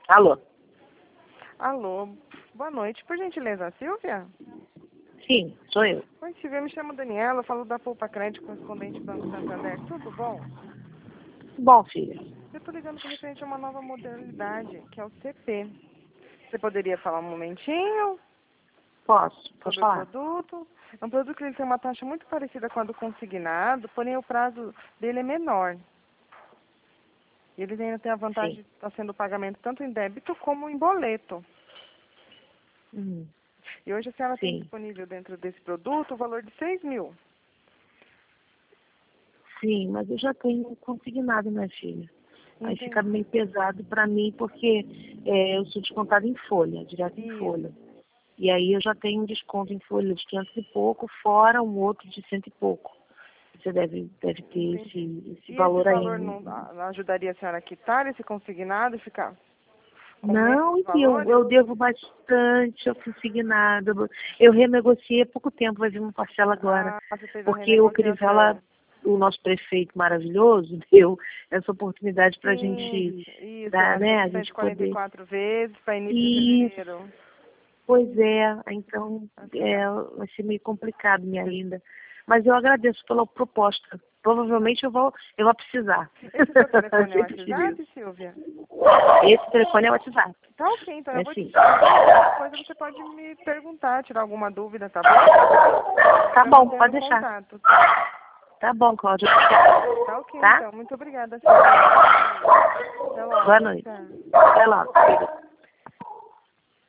Alô? Alô, boa noite. Por gentileza, Silvia? Sim, sou eu. Oi, Silvia, eu me chamo Daniela, falo da Poupa Crédito, correspondente Banco Santander. Tudo bom? Bom, filha. Eu tô ligando com referente a uma nova modalidade, que é o CP. Você poderia falar um momentinho Posso sobre o falar? produto? É um produto que ele tem uma taxa muito parecida com a do consignado, porém o prazo dele é menor. E ele ainda tem a vantagem Sim. de estar sendo pagamento tanto em débito como em boleto. E hoje a senhora tem Sim. disponível dentro desse produto o valor de 6 mil. Sim, mas eu já tenho consignado, minha filha. Aí Entendi. fica meio pesado para mim, porque eu sou descontada em folha, direto em Isso. folha. E aí eu já tenho um desconto em folha de 500 e pouco, fora um outro de 100 e pouco. Você deve ter esse E esse valor aí. valor não ajudaria a senhora a quitar esse consignado e ficar com Não, menos e eu, valores? eu devo bastante ao consignado. Eu renegociei há pouco tempo, vai vir uma parcela agora. Ah, você fez a Porque o renegociação. Crivella, o nosso prefeito maravilhoso, deu essa oportunidade para a gente Isso, dar, né? A a gente poder. 144 vezes para início de Isso, fevereiro. pois é. Então, vai ser meio complicado, minha linda. Mas eu agradeço pela proposta. Provavelmente eu vou precisar. Esse seu telefone é o Eu sempre tive WhatsApp, isso. Silvia? Esse telefone é o WhatsApp. Tá ok, então eu É vou te sim. qualquer coisa você pode me perguntar, tirar alguma dúvida, tá bom? Tá Eu bom, mantenho pode o deixar. contato. Tá bom, Cláudia. Tá ok, Tá? então. Muito obrigada, Silvia. Até logo. Boa noite. Tchau. Até logo.